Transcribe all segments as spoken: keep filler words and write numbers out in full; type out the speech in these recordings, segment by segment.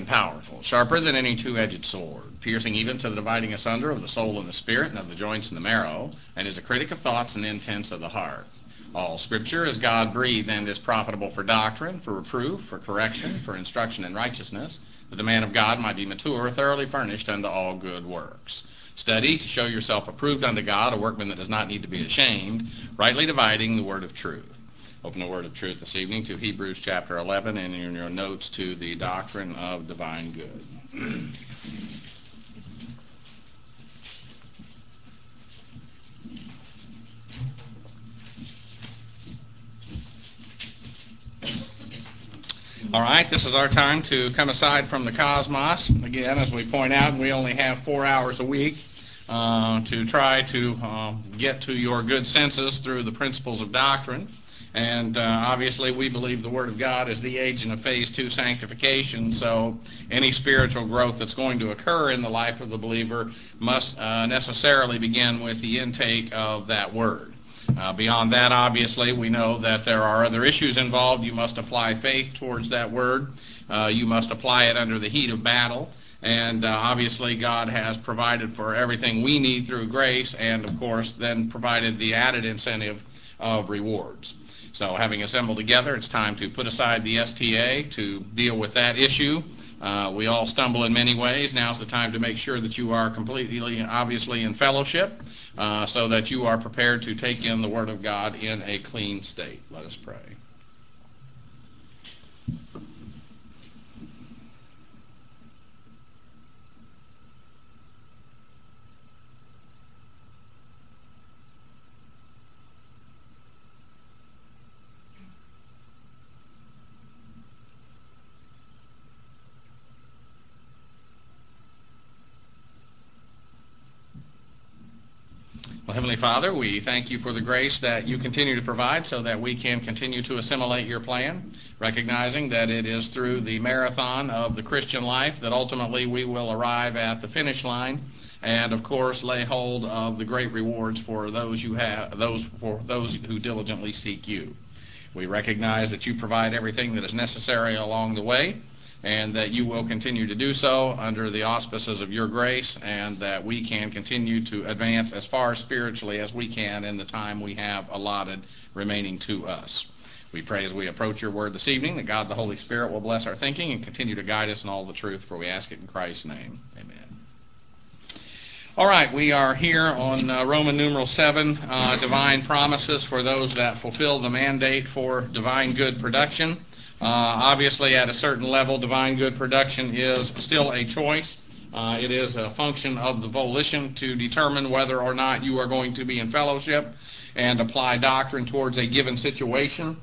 and powerful, sharper than any two-edged sword, piercing even to the dividing asunder of the soul and the spirit and of the joints and the marrow, and is a critic of thoughts and intents of the heart. All Scripture is God-breathed and is profitable for doctrine, for reproof, for correction, for instruction in righteousness, that the man of God might be mature, thoroughly furnished unto all good works. Study to show yourself approved unto God, a workman that does not need to be ashamed, rightly dividing the word of truth. Open the word of truth this evening to Hebrews chapter eleven, and in your notes to the doctrine of divine good. All right, this is our time to come aside from the cosmos. Again, as we point out, we only have four hours a week uh, to try to uh, get to your good senses through the principles of doctrine. And uh, obviously we believe the Word of God is the agent of phase two sanctification, so any spiritual growth that's going to occur in the life of the believer must uh, necessarily begin with the intake of that Word. Uh, beyond that, obviously, we know that there are other issues involved. You must apply faith towards that Word. Uh, you must apply it under the heat of battle. And uh, obviously God has provided for everything we need through grace, and of course then provided the added incentive of rewards. So having assembled together, it's time to put aside the S T A to deal with that issue. Uh, we all stumble in many ways. Now's the time to make sure that you are completely, obviously, in fellowship, uh, so that you are prepared to take in the Word of God in a clean state. Let us pray. Well, Heavenly Father, we thank you for the grace that you continue to provide so that we can continue to assimilate your plan, recognizing that it is through the marathon of the Christian life that ultimately we will arrive at the finish line and, of course, lay hold of the great rewards for those you have, those for those who diligently seek you. We recognize that you provide everything that is necessary along the way, and that you will continue to do so under the auspices of your grace, and that we can continue to advance as far spiritually as we can in the time we have allotted remaining to us. We pray as we approach your word this evening that God the Holy Spirit will bless our thinking and continue to guide us in all the truth, for we ask it in Christ's name. Amen. All right, we are here on uh, Roman numeral seven, uh, divine promises for those that fulfill the mandate for divine good production. Uh, obviously, at a certain level, divine good production is still a choice. Uh, it is a function of the volition to determine whether or not you are going to be in fellowship and apply doctrine towards a given situation,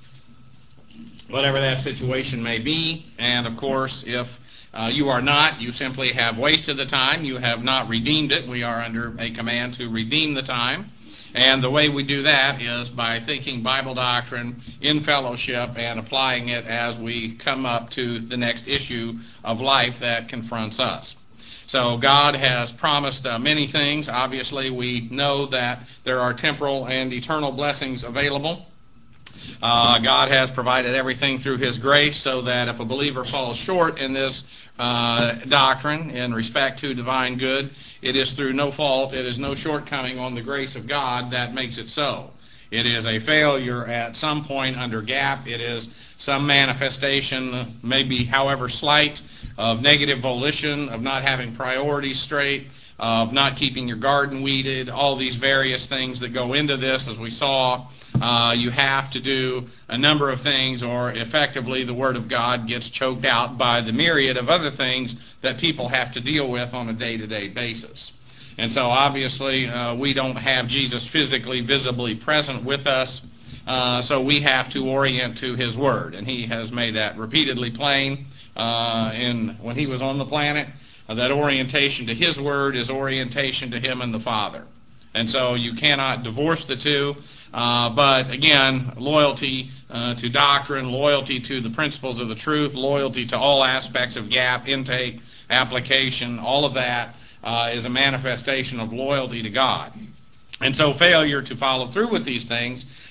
whatever that situation may be. And, of course, if uh, you are not, you simply have wasted the time. You have not redeemed it. We are under a command to redeem the time. And the way we do that is by thinking Bible doctrine in fellowship and applying it as we come up to the next issue of life that confronts us. So God has promised uh, many things. Obviously, we know that there are temporal and eternal blessings available. Uh, God has provided everything through His grace, so that if a believer falls short in this uh, doctrine in respect to divine good, it is through no fault, it is no shortcoming on the grace of God that makes it so. It is a failure at some point under gap. It is some manifestation, maybe however slight, of negative volition, of not having priorities straight, of not keeping your garden weeded, all these various things that go into this. As we saw, uh, you have to do a number of things, or effectively the Word of God gets choked out by the myriad of other things that people have to deal with on a day-to-day basis. And so obviously uh, we don't have Jesus physically, visibly present with us, uh, so we have to orient to His Word. And He has made that repeatedly plain uh, in when He was on the planet. Uh, that orientation to His Word is orientation to Him and the Father. And so you cannot divorce the two. Uh, but again, loyalty uh, to doctrine, loyalty to the principles of the truth, loyalty to all aspects of gap, intake, application, all of that uh, is a manifestation of loyalty to God. And so failure to follow through with these things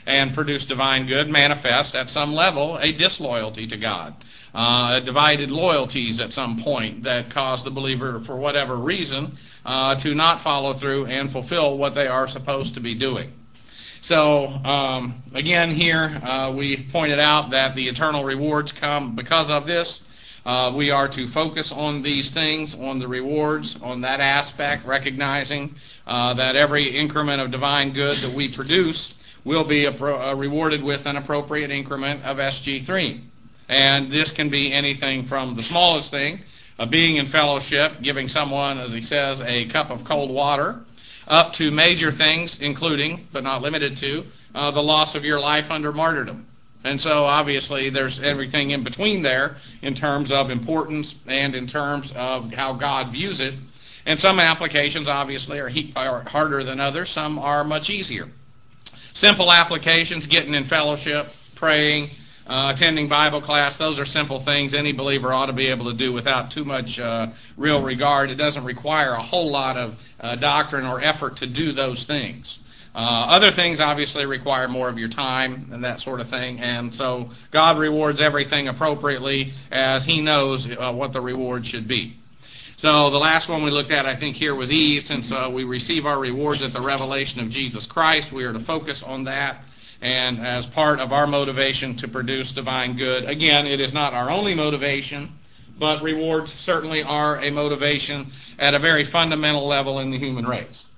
and produce divine good manifest at some level a disloyalty to God, uh, divided loyalties at some point that cause the believer, for whatever reason, uh, to not follow through and fulfill what they are supposed to be doing. So, um, again, here uh, we pointed out that the eternal rewards come because of this. Uh, we are to focus on these things, on the rewards, on that aspect, recognizing uh, that every increment of divine good that we produce will be uh, rewarded with an appropriate increment of S G three. And this can be anything from the smallest thing, uh, being in fellowship, giving someone, as he says, a cup of cold water, up to major things, including, but not limited to, uh, the loss of your life under martyrdom. And so, obviously, there's everything in between there in terms of importance and in terms of how God views it. And some applications, obviously, are, he- are harder than others. Some are much easier. Simple applications, getting in fellowship, praying, uh, attending Bible class, those are simple things any believer ought to be able to do without too much uh, real regard. It doesn't require a whole lot of uh, doctrine or effort to do those things. Uh, other things obviously require more of your time and that sort of thing, and so God rewards everything appropriately as He knows uh, what the reward should be. So the last one we looked at, I think, here was ease. Since uh, we receive our rewards at the revelation of Jesus Christ, we are to focus on that, and as part of our motivation to produce divine good. Again, it is not our only motivation, but rewards certainly are a motivation at a very fundamental level in the human race.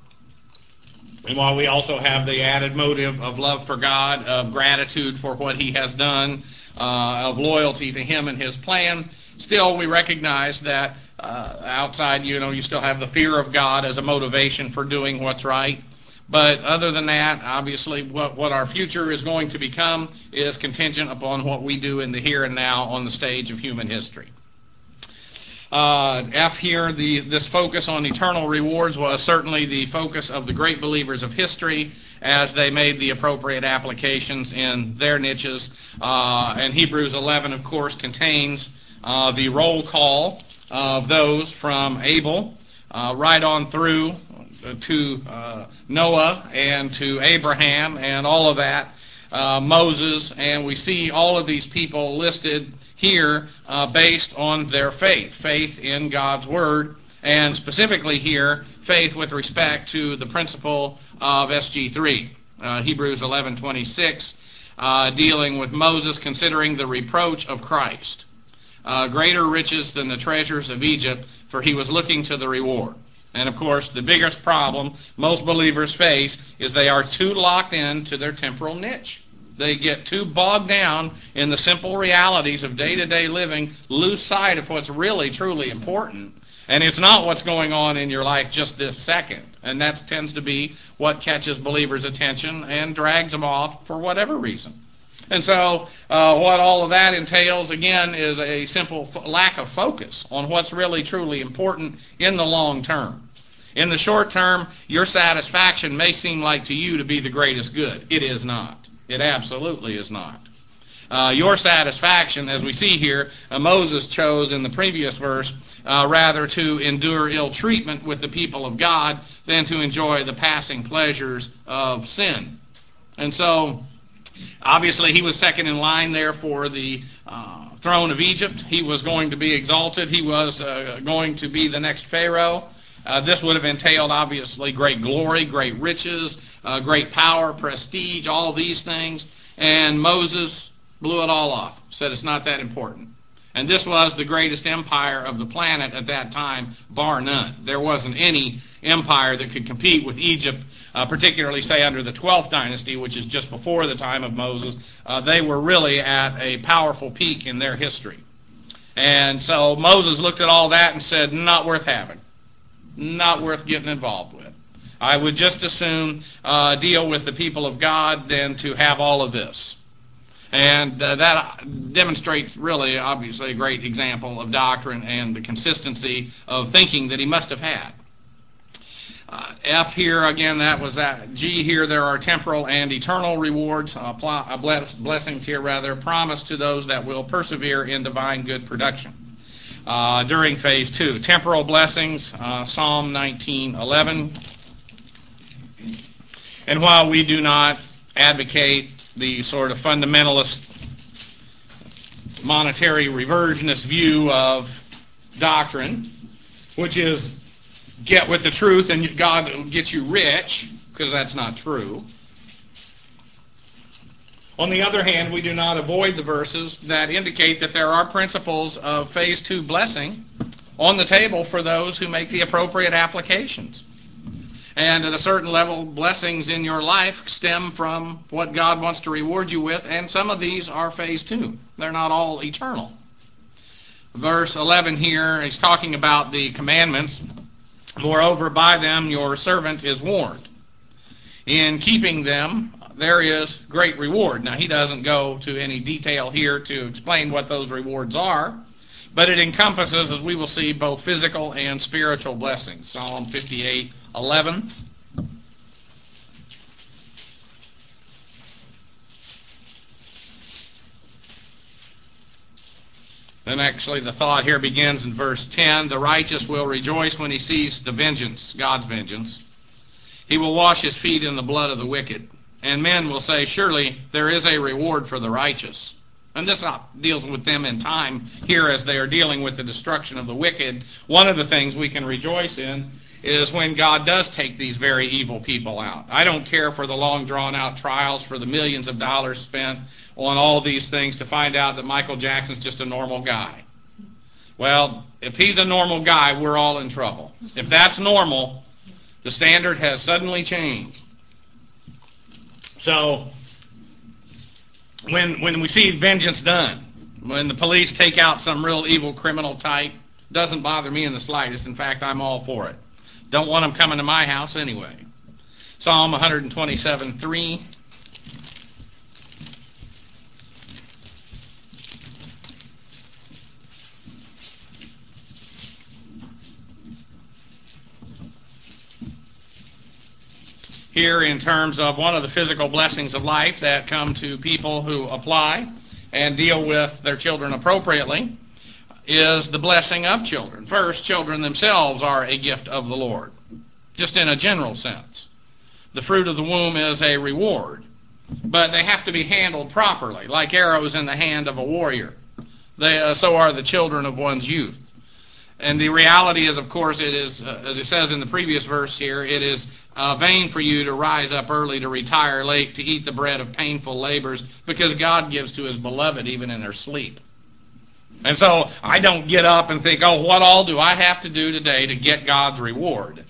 And while we also have the added motive of love for God, of gratitude for what He has done, uh, of loyalty to Him and His plan, still we recognize that uh, outside, you know, you still have the fear of God as a motivation for doing what's right. But other than that, obviously, what, what our future is going to become is contingent upon what we do in the here and now on the stage of human history. Uh, F here, the, this focus on eternal rewards was certainly the focus of the great believers of history as they made the appropriate applications in their niches. Uh, and Hebrews eleven, of course, contains uh, the roll call of those from Abel uh, right on through to uh, Noah and to Abraham and all of that, uh, Moses, and we see all of these people listed here uh, based on their faith, faith in God's Word, and specifically here, faith with respect to the principle of S G three. Uh, Hebrews eleven twenty-six, uh, dealing with Moses considering the reproach of Christ. Uh, greater riches than the treasures of Egypt, for he was looking to the reward. And of course, the biggest problem most believers face is they are too locked into their temporal niche. They get too bogged down in the simple realities of day-to-day living, lose sight of what's really, truly important. And it's not what's going on in your life just this second. And that tends to be what catches believers' attention and drags them off for whatever reason. And so uh, what all of that entails, again, is a simple f- lack of focus on what's really, truly important in the long term. In the short term, your satisfaction may seem like to you to be the greatest good. It is not. It absolutely is not. Uh, your satisfaction, as we see here, uh, Moses chose in the previous verse, uh, rather to endure ill treatment with the people of God than to enjoy the passing pleasures of sin. And so, obviously, he was second in line there for the uh, throne of Egypt. He was going to be exalted. He was uh, going to be the next Pharaoh. Uh, this would have entailed, obviously, great glory, great riches, uh, great power, prestige, all these things. And Moses blew it all off, said it's not that important. And this was the greatest empire of the planet at that time, bar none. There wasn't any empire that could compete with Egypt, uh, particularly, say, under the twelfth dynasty, which is just before the time of Moses. Uh, they were really at a powerful peak in their history. And so Moses looked at all that and said, not worth having. Not worth getting involved with. I would just as soon uh, deal with the people of God than to have all of this. And uh, that demonstrates really, obviously, a great example of doctrine and the consistency of thinking that he must have had. Uh, F here, again, that was that. G here, there are temporal and eternal rewards, uh, pl- uh, bless- blessings here, rather, promised to those that will persevere in divine good production. Uh, during phase two. Temporal blessings, uh, Psalm nineteen eleven. And while we do not advocate the sort of fundamentalist, monetary reversionist view of doctrine, which is get with the truth and God will get you rich, because that's not true. On the other hand, we do not avoid the verses that indicate that there are principles of phase two blessing on the table for those who make the appropriate applications. And at a certain level, blessings in your life stem from what God wants to reward you with, and some of these are phase two. They're not all eternal. Verse eleven here, he's talking about the commandments. Moreover, by them your servant is warned. In keeping them, there is great reward. Now, he doesn't go to any detail here to explain what those rewards are, but it encompasses, as we will see, both physical and spiritual blessings. Psalm fifty-eight eleven. Then actually the thought here begins in verse ten. The righteous will rejoice when he sees the vengeance, God's vengeance. He will wash his feet in the blood of the wicked. And men will say, surely there is a reward for the righteous. And this deals with them in time here as they are dealing with the destruction of the wicked. One of the things we can rejoice in is when God does take these very evil people out. I don't care for the long drawn-out trials, for the millions of dollars spent on all these things to find out that Michael Jackson's just a normal guy. Well, if he's a normal guy, we're all in trouble. If that's normal, the standard has suddenly changed. So, when when we see vengeance done, when the police take out some real evil criminal type, doesn't bother me in the slightest. In fact, I'm all for it. Don't want them coming to my house anyway. Psalm one twenty-seven three. Here, in terms of one of the physical blessings of life that come to people who apply and deal with their children appropriately, is the blessing of children. First, children themselves are a gift of the Lord, just in a general sense. The fruit of the womb is a reward, but they have to be handled properly, like arrows in the hand of a warrior. They, uh, so are the children of one's youth. And the reality is, of course, it is, uh, as it says in the previous verse here, it is uh, vain for you to rise up early, to retire late, to eat the bread of painful labors, because God gives to his beloved even in their sleep. And so I don't get up and think, oh, what all do I have to do today to get God's reward?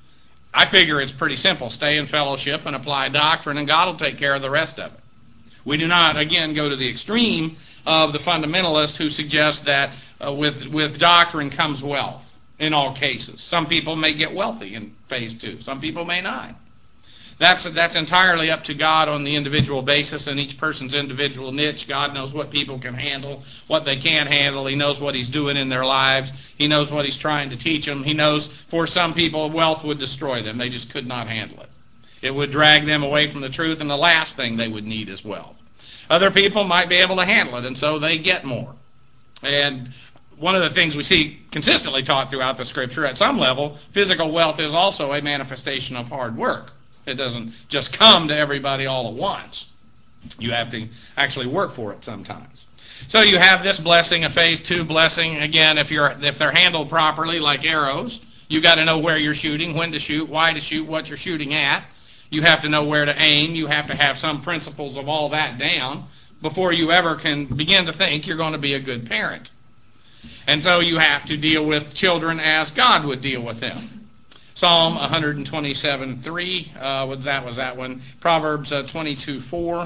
I figure it's pretty simple. Stay in fellowship and apply doctrine, and God will take care of the rest of it. We do not, again, go to the extreme of the fundamentalist who suggests that uh, with, with doctrine comes wealth in all cases. Some people may get wealthy in phase two. Some people may not. That's, that's entirely up to God on the individual basis and each person's individual niche. God knows what people can handle, what they can't handle. He knows what he's doing in their lives. He knows what he's trying to teach them. He knows for some people wealth would destroy them. They just could not handle it. It would drag them away from the truth, and the last thing they would need is wealth. Other people might be able to handle it, and so they get more. And one of the things we see consistently taught throughout the Scripture, at some level, physical wealth is also a manifestation of hard work. It doesn't just come to everybody all at once. You have to actually work for it sometimes. So you have this blessing, a phase two blessing. Again, if you're if they're handled properly, like arrows, you got to know where you're shooting, when to shoot, why to shoot, what you're shooting at. You have to know where to aim. You have to have some principles of all that down before you ever can begin to think you're going to be a good parent. And so you have to deal with children as God would deal with them. Psalm one twenty-seven three, uh, was that was that one. Proverbs uh, twenty-two four.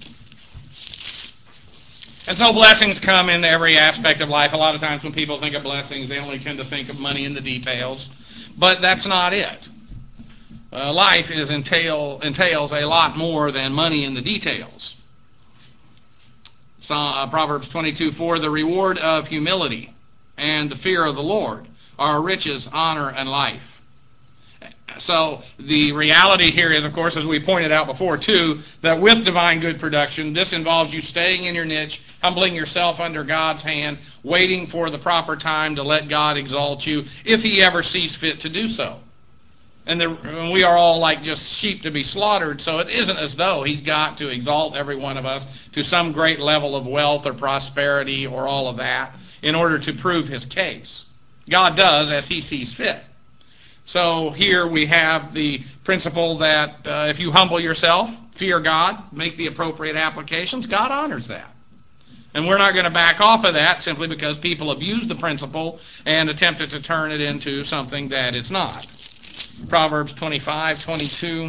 And so blessings come in every aspect of life. A lot of times when people think of blessings, they only tend to think of money in the details. But that's not it. Uh, life is entail, entails a lot more than money in the details. So, uh, Proverbs twenty-two four, the reward of humility and the fear of the Lord are riches, honor, and life. So the reality here is, of course, as we pointed out before too, that with divine good production, this involves you staying in your niche, humbling yourself under God's hand, waiting for the proper time to let God exalt you, if he ever sees fit to do so. And, the, and we are all like just sheep to be slaughtered, so it isn't as though he's got to exalt every one of us to some great level of wealth or prosperity or all of that in order to prove his case. God does as he sees fit. So here we have the principle that uh, if you humble yourself, fear God, make the appropriate applications, God honors that. And we're not going to back off of that simply because people abuse the principle and attempted to turn it into something that it's not. Proverbs twenty-five twenty-two.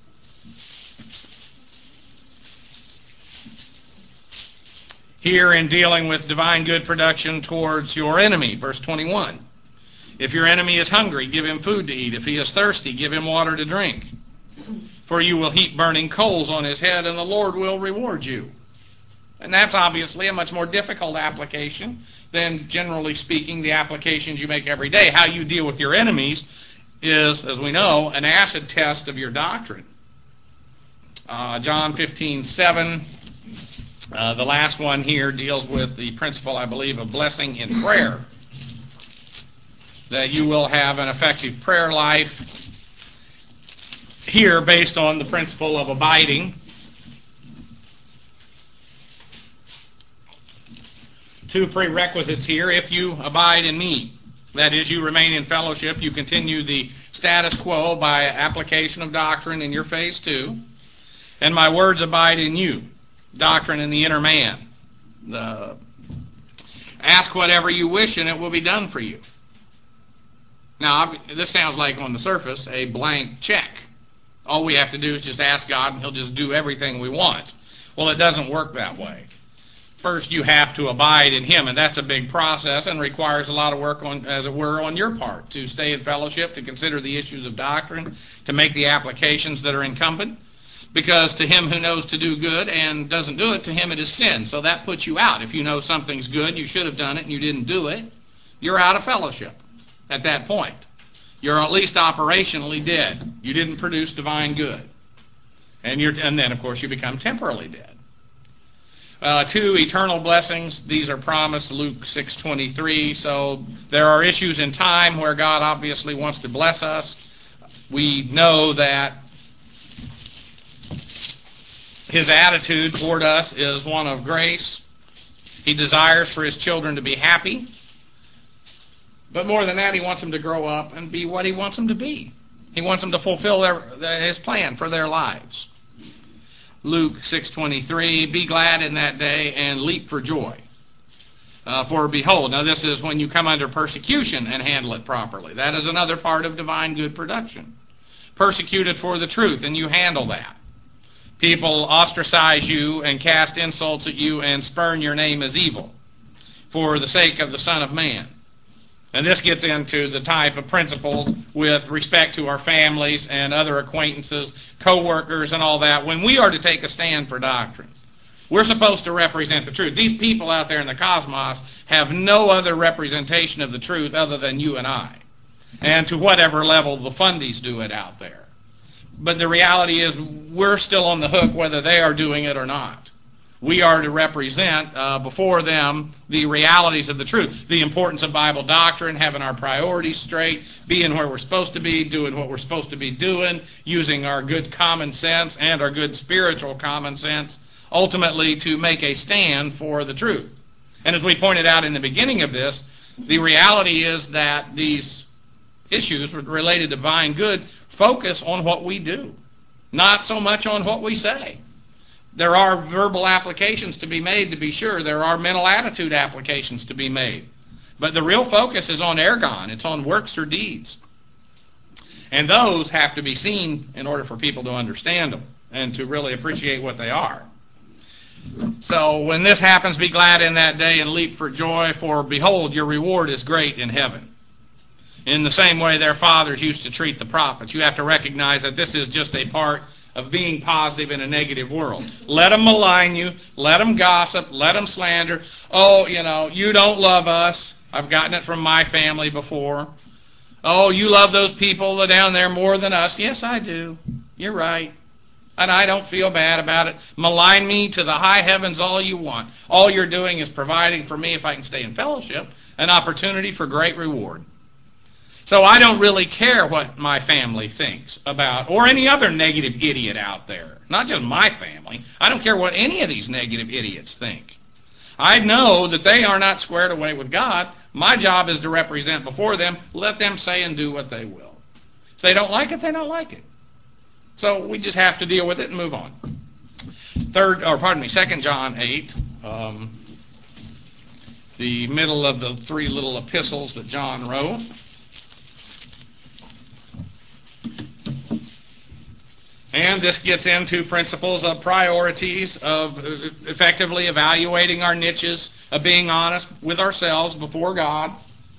Here in dealing with divine good production towards your enemy, verse twenty-one. If your enemy is hungry, give him food to eat. If he is thirsty, give him water to drink. For you will heap burning coals on his head, and the Lord will reward you. And that's obviously a much more difficult application than, generally speaking, the applications you make every day. How you deal with your enemies is, as we know, an acid test of your doctrine. Uh, John fifteen seven, uh, the last one here, deals with the principle, I believe, of blessing in prayer. That you will have an effective prayer life here based on the principle of abiding. Two prerequisites here. If you abide in me, that is, you remain in fellowship, you continue the status quo by application of doctrine in your phase two, and my words abide in you, doctrine in the inner man. The, ask whatever you wish and it will be done for you. Now, this sounds like, on the surface, a blank check. All we have to do is just ask God, and he'll just do everything we want. Well, it doesn't work that way. First, you have to abide in him, and that's a big process and requires a lot of work, on, as it were, on your part, to stay in fellowship, to consider the issues of doctrine, to make the applications that are incumbent. Because to him who knows to do good and doesn't do it, to him it is sin. So that puts you out. If you know something's good, you should have done it, and you didn't do it, you're out of fellowship. At that point, you're at least operationally dead. You didn't produce divine good. And, you're, and then, of course, you become temporally dead. Uh, two, eternal blessings. These are promised, Luke six twenty-three. So there are issues in time where God obviously wants to bless us. We know that his attitude toward us is one of grace. He desires for his children to be happy. But more than that, he wants them to grow up and be what he wants them to be. He wants them to fulfill their, their, his plan for their lives. Luke six twenty-three, be glad in that day and leap for joy. Uh, for behold, now this is when you come under persecution and handle it properly. That is another part of divine good production. Persecuted for the truth, and you handle that. People ostracize you and cast insults at you and spurn your name as evil for the sake of the Son of Man. And this gets into the type of principles with respect to our families and other acquaintances, co-workers and all that. When we are to take a stand for doctrine, we're supposed to represent the truth. These people out there in the cosmos have no other representation of the truth other than you and I. And to whatever level the fundies do it out there. But the reality is we're still on the hook whether they are doing it or not. We are to represent uh, before them the realities of the truth, the importance of Bible doctrine, having our priorities straight, being where we're supposed to be, doing what we're supposed to be doing, using our good common sense and our good spiritual common sense, ultimately to make a stand for the truth. And as we pointed out in the beginning of this, the reality is that these issues related to divine good focus on what we do, not so much on what we say. There are verbal applications to be made, to be sure. There are mental attitude applications to be made. But the real focus is on ergon. It's on works or deeds. And those have to be seen in order for people to understand them and to really appreciate what they are. So when this happens, be glad in that day and leap for joy, for behold, your reward is great in heaven. In the same way their fathers used to treat the prophets. You have to recognize that this is just a part of being positive in a negative world. Let them malign you. Let them gossip. Let them slander. Oh, you know, you don't love us. I've gotten it from my family before. Oh, you love those people down there more than us. Yes, I do. You're right. And I don't feel bad about it. Malign me to the high heavens all you want. All you're doing is providing for me, if I can stay in fellowship, an opportunity for great reward. So I don't really care what my family thinks about, or any other negative idiot out there. Not just my family. I don't care what any of these negative idiots think. I know that they are not squared away with God. My job is to represent before them. Let them say and do what they will. If they don't like it, they don't like it. So we just have to deal with it and move on. Third, or pardon me, Second John eight, um, the middle of the three little epistles that John wrote. And this gets into principles of priorities, of effectively evaluating our niches, of being honest with ourselves before God,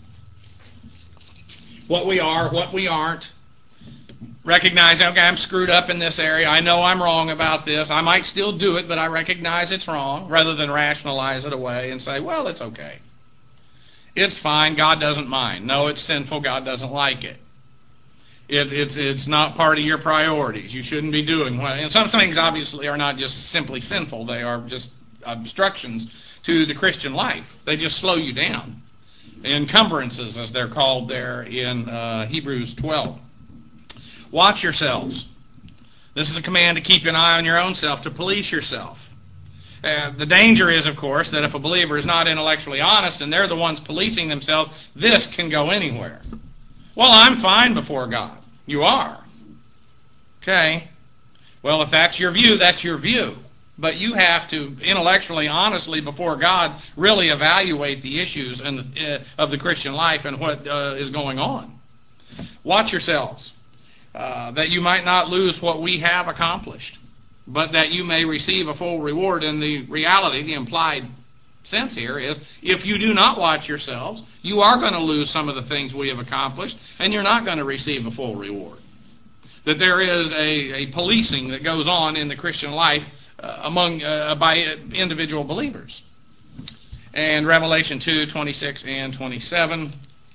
what we are, what we aren't, recognizing, okay, I'm screwed up in this area, I know I'm wrong about this, I might still do it, but I recognize it's wrong, rather than rationalize it away and say, well, it's okay. It's fine, God doesn't mind. No, it's sinful, God doesn't like it. It, it's it's not part of your priorities. You shouldn't be doing well. And some things obviously are not just simply sinful. They are just obstructions to the Christian life. They just slow you down. Encumbrances, as they're called there in uh, Hebrews twelve. Watch yourselves. This is a command to keep an eye on your own self, to police yourself. Uh, the danger is, of course, that if a believer is not intellectually honest and they're the ones policing themselves, this can go anywhere. Well, I'm fine before God. You are. Okay. Well, if that's your view, that's your view. But you have to intellectually, honestly, before God, really evaluate the issues and uh, of the Christian life and what uh, is going on. Watch yourselves, uh, that you might not lose what we have accomplished, but that you may receive a full reward. And the reality, the implied sense here is, if you do not watch yourselves, you are going to lose some of the things we have accomplished, and you're not going to receive a full reward. That there is a, a policing that goes on in the Christian life uh, among uh, by individual believers. And Revelation two, twenty-six and twenty-seven.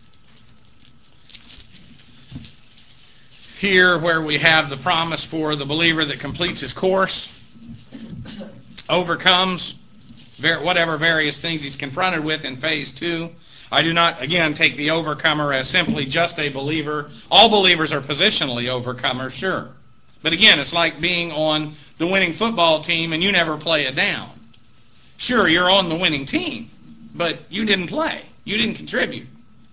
Here, where we have the promise for the believer that completes his course, overcomes whatever various things he's confronted with in phase two. I do not, again, take the overcomer as simply just a believer. All believers are positionally overcomers, sure. But again, it's like being on the winning football team and you never play it down. Sure, you're on the winning team, but you didn't play. You didn't contribute.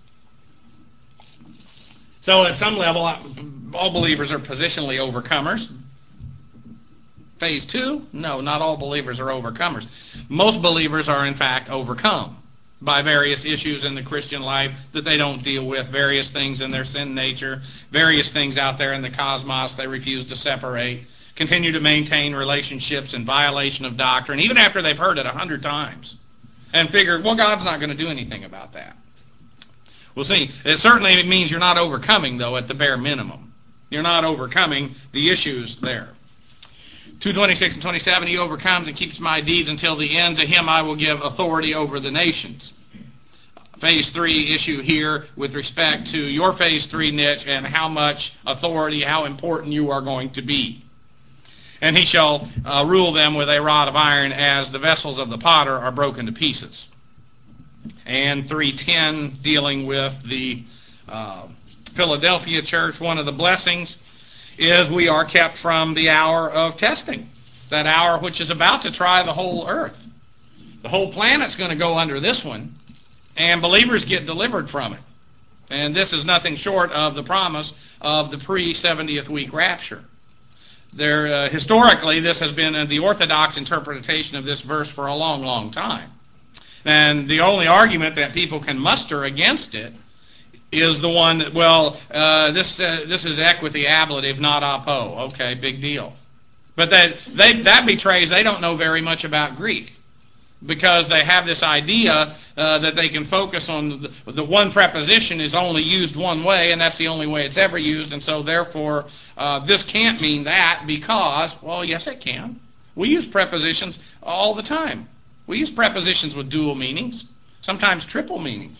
So at some level, all believers are positionally overcomers. Phase two? No, not all believers are overcomers. Most believers are, in fact, overcome by various issues in the Christian life that they don't deal with, various things in their sin nature, various things out there in the cosmos they refuse to separate, continue to maintain relationships in violation of doctrine, even after they've heard it a hundred times, and figure, well, God's not going to do anything about that. We'll see. It certainly means you're not overcoming, though, at the bare minimum. You're not overcoming the issues there. two twenty-six and twenty-seven, he overcomes and keeps my deeds until the end. To him I will give authority over the nations. Phase three issue here with respect to your phase three niche and how much authority, how important you are going to be. And he shall uh, rule them with a rod of iron as the vessels of the potter are broken to pieces. And three ten, dealing with the uh, Philadelphia church, one of the blessings is we are kept from the hour of testing, that hour which is about to try the whole earth. The whole planet's going to go under this one, and believers get delivered from it. And this is nothing short of the promise of the pre-seventieth week rapture. There, uh, historically, this has been uh, the orthodox interpretation of this verse for a long, long time. And the only argument that people can muster against it is the one that, well, uh, this uh, this is equity ablative, not apo. Okay, big deal. But that they, that betrays they don't know very much about Greek, because they have this idea uh, that they can focus on the, the one preposition is only used one way, and that's the only way it's ever used, and so therefore uh, this can't mean that because, well, yes, it can. We use prepositions all the time. We use prepositions with dual meanings, sometimes triple meanings.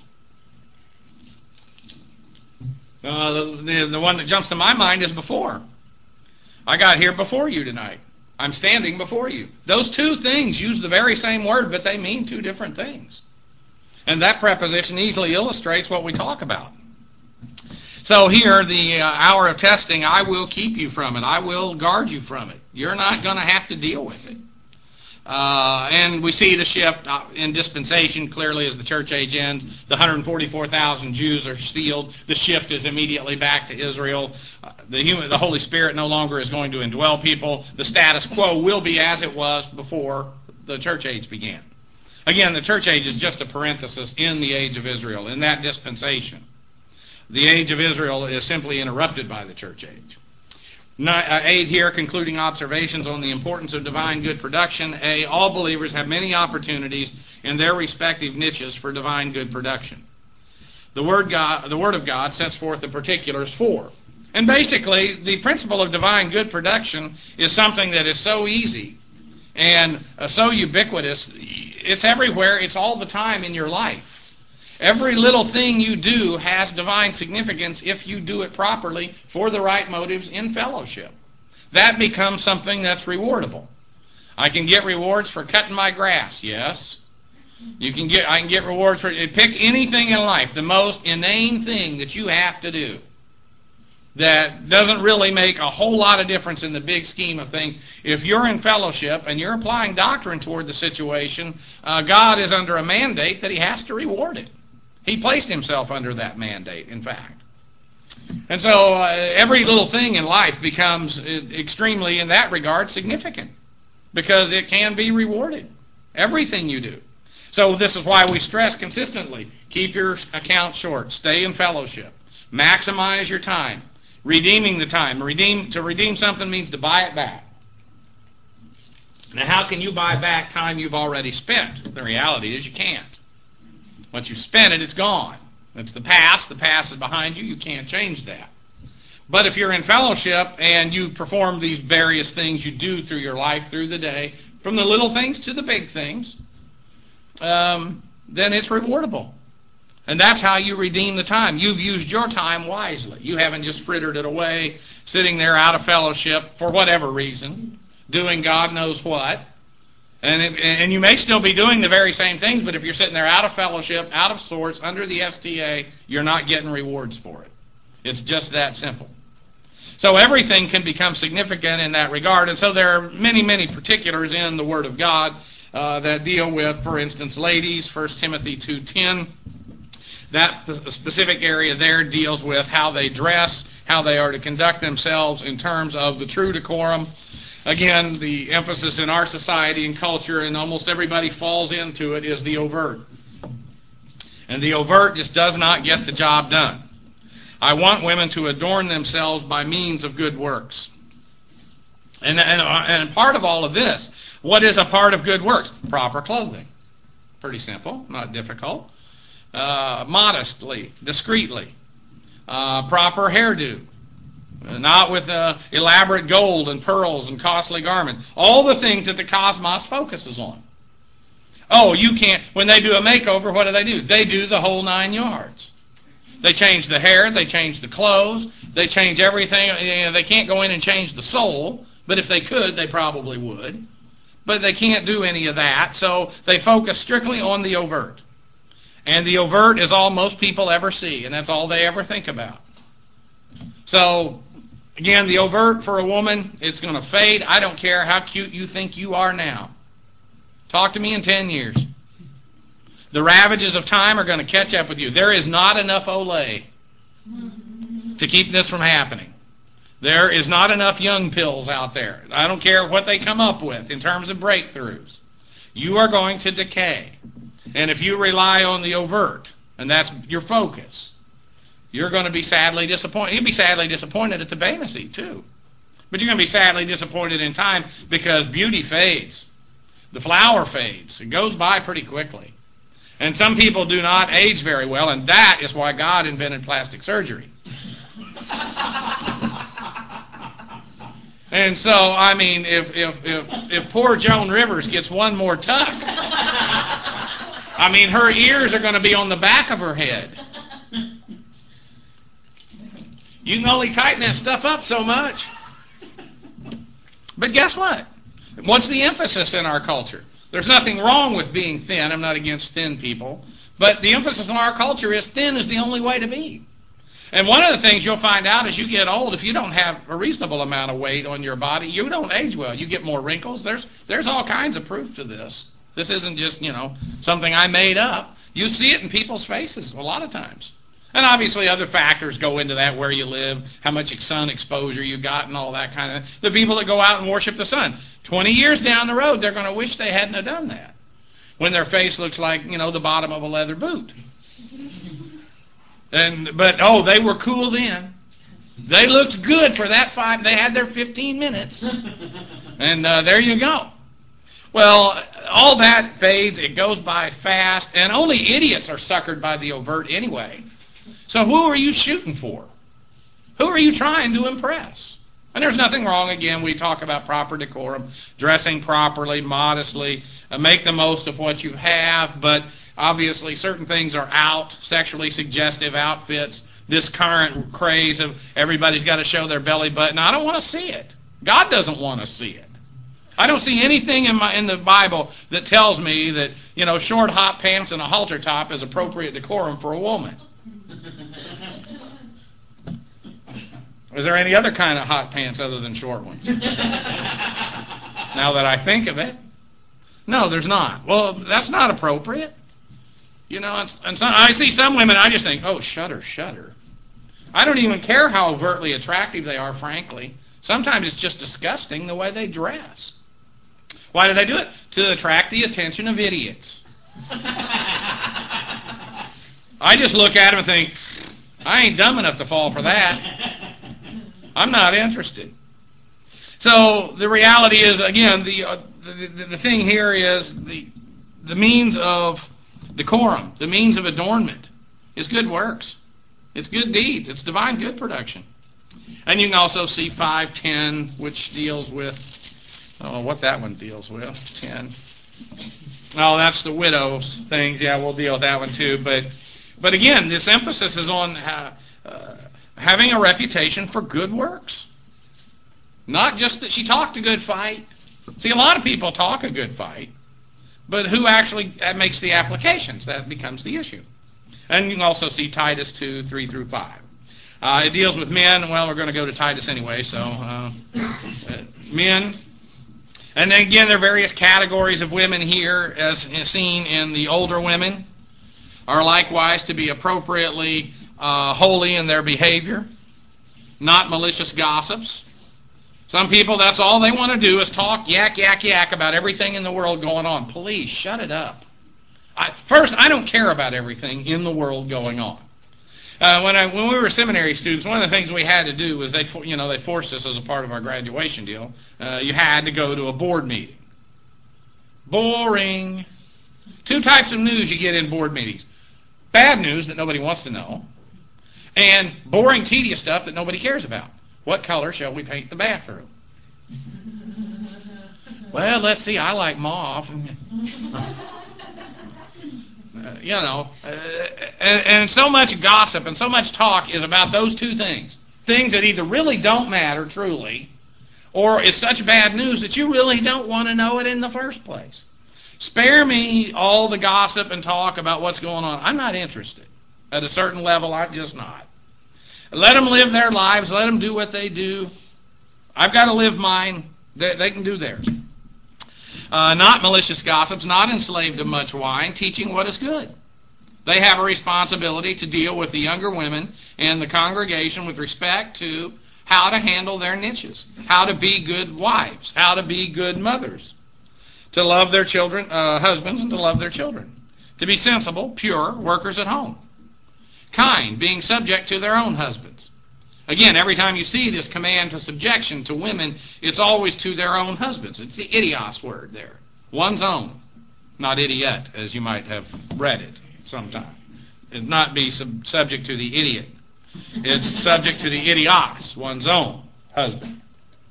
Uh, the, the, the one that jumps to my mind is before. I got here before you tonight. I'm standing before you. Those two things use the very same word, but they mean two different things. And that preposition easily illustrates what we talk about. So here, the uh, hour of testing, I will keep you from it. I will guard you from it. You're not going to have to deal with it. Uh, and we see the shift in dispensation clearly as the church age ends. The one hundred forty-four thousand Jews are sealed. The shift is immediately back to Israel. Uh, the, human, the Holy Spirit no longer is going to indwell people. The status quo will be as it was before the church age began. Again, the church age is just a parenthesis in the age of Israel, in that dispensation. The age of Israel is simply interrupted by the church age. Eight here, concluding observations on the importance of divine good production. A, all believers have many opportunities in their respective niches for divine good production. The Word, God, the Word of God sets forth the particulars for. And basically, the principle of divine good production is something that is so easy and uh, so ubiquitous. It's everywhere. It's all the time in your life. Every little thing you do has divine significance if you do it properly for the right motives in fellowship. That becomes something that's rewardable. I can get rewards for cutting my grass, yes. You can get. I can get rewards for pick anything in life, the most inane thing that you have to do that doesn't really make a whole lot of difference in the big scheme of things. If you're in fellowship and you're applying doctrine toward the situation, uh, God is under a mandate that He has to reward it. He placed Himself under that mandate, in fact. And so uh, every little thing in life becomes extremely, in that regard, significant because it can be rewarded. Everything you do. So this is why we stress consistently, keep your account short, stay in fellowship, maximize your time, redeeming the time. Redeem To redeem something means to buy it back. Now, how can you buy back time you've already spent? The reality is you can't. Once you spend it, it's gone. It's the past. The past is behind you. You can't change that. But if you're in fellowship and you perform these various things you do through your life, through the day, from the little things to the big things, um, then it's rewardable. And that's how you redeem the time. You've used your time wisely. You haven't just frittered it away, sitting there out of fellowship for whatever reason, doing God knows what. And it, and you may still be doing the very same things, but if you're sitting there out of fellowship, out of sorts, under the S T A, you're not getting rewards for it. It's just that simple. So everything can become significant in that regard. And so there are many, many particulars in the Word of God uh, that deal with, for instance, ladies, First Timothy two ten. That specific area there deals with how they dress, how they are to conduct themselves in terms of the true decorum. Again, the emphasis in our society and culture, and almost everybody falls into it, is the overt. And the overt just does not get the job done. I want women to adorn themselves by means of good works. And, and, and part of all of this, what is a part of good works? Proper clothing. Pretty simple, not difficult. Uh, modestly, discreetly. Uh, proper hairdo. Not with uh, elaborate gold and pearls and costly garments. All the things that the cosmos focuses on. Oh, you can't. When they do a makeover, what do they do? They do the whole nine yards. They change the hair. They change the clothes. They change everything. You know, they can't go in and change the soul. But if they could, they probably would. But they can't do any of that. So they focus strictly on the overt. And the overt is all most people ever see. And that's all they ever think about. So, again, the overt for a woman, it's going to fade. I don't care how cute you think you are now. Talk to me in ten years. The ravages of time are going to catch up with you. There is not enough Olay to keep this from happening. There is not enough young pills out there. I don't care what they come up with in terms of breakthroughs. You are going to decay. And if you rely on the overt, and that's your focus, you're going to be sadly disappointed. You'll be sadly disappointed at the Bema seat, too. But you're going to be sadly disappointed in time because beauty fades. The flower fades. It goes by pretty quickly. And some people do not age very well, and that is why God invented plastic surgery. And so, I mean, if, if, if, if poor Joan Rivers gets one more tuck, I mean, her ears are going to be on the back of her head. You can only tighten that stuff up so much. But guess what? What's the emphasis in our culture? There's nothing wrong with being thin. I'm not against thin people. But the emphasis in our culture is thin is the only way to be. And one of the things you'll find out as you get old, if you don't have a reasonable amount of weight on your body, you don't age well. You get more wrinkles. There's there's all kinds of proof to this. This isn't just, you know, something I made up. You see it in people's faces a lot of times. And obviously other factors go into that, where you live, how much sun exposure you got, and all that kind of. The people that go out and worship the sun, twenty years down the road, they're going to wish they hadn't have done that, when their face looks like, you know, the bottom of a leather boot. And but oh, they were cool then. They looked good for that five. They had their fifteen minutes, and uh, there you go. Well, all that fades. It goes by fast, and only idiots are suckered by the overt anyway. So who are you shooting for? Who are you trying to impress? And there's nothing wrong. Again, we talk about proper decorum, dressing properly, modestly, uh, make the most of what you have. But obviously, certain things are out. Sexually suggestive outfits. This current craze of everybody's got to show their belly button. I don't want to see it. God doesn't want to see it. I don't see anything in my in the Bible that tells me that, you know, short hot pants and a halter top is appropriate decorum for a woman. Is there any other kind of hot pants other than short ones? Now that I think of it, no, there's not. Well, that's not appropriate. You know, and, and some, I see some women, I just think, oh, shudder, shudder. I don't even care how overtly attractive they are, frankly. Sometimes it's just disgusting the way they dress. Why do they do it? To attract the attention of idiots. I just look at them and think, I ain't dumb enough to fall for that. I'm not interested. So the reality is, again, the, uh, the, the the thing here is the the means of decorum, the means of adornment, is good works. It's good deeds. It's divine good production. And you can also see five ten, which deals with, I don't know what that one deals with, ten. Oh, that's the widow's things. Yeah, we'll deal with that one too. But but again, this emphasis is on uh, uh, having a reputation for good works. Not just that she talked a good fight. See, a lot of people talk a good fight, but who actually makes the applications? That becomes the issue. And you can also see Titus two, three through five. Uh, it deals with men. Well, we're going to go to Titus anyway, so uh, uh, men. And then again, there are various categories of women here, as seen in the older women, are likewise to be appropriately uh, holy in their behavior, not malicious gossips. Some people, that's all they want to do is talk, yak, yak, yak about everything in the world going on. Please, shut it up. I, first, I don't care about everything in the world going on. Uh, when I when we were seminary students, one of the things we had to do was they you know they forced us as a part of our graduation deal. Uh, you had to go to a board meeting. Boring. Two types of news you get in board meetings: bad news that nobody wants to know, and boring, tedious stuff that nobody cares about. What color shall we paint the bathroom? Well, let's see. I like mauve. Uh, you know, uh, and, and so much gossip and so much talk is about those two things. Things that either really don't matter truly, or is such bad news that you really don't want to know it in the first place. Spare me all the gossip and talk about what's going on. I'm not interested. At a certain level, I'm just not. Let them live their lives. Let them do what they do. I've got to live mine. They, they can do theirs. Uh, not malicious gossips, not enslaved to much wine, teaching what is good. They have a responsibility to deal with the younger women in the congregation with respect to how to handle their niches, how to be good wives, how to be good mothers, to love their children, uh, husbands, and to love their children, to be sensible, pure, workers at home, kind, being subject to their own husbands. Again, every time you see this command to subjection to women, it's always to their own husbands. It's the idios word there. One's own. Not idiot, as you might have read it sometime. It'd not be sub- subject to the idiot. It's subject to the idios, one's own husband.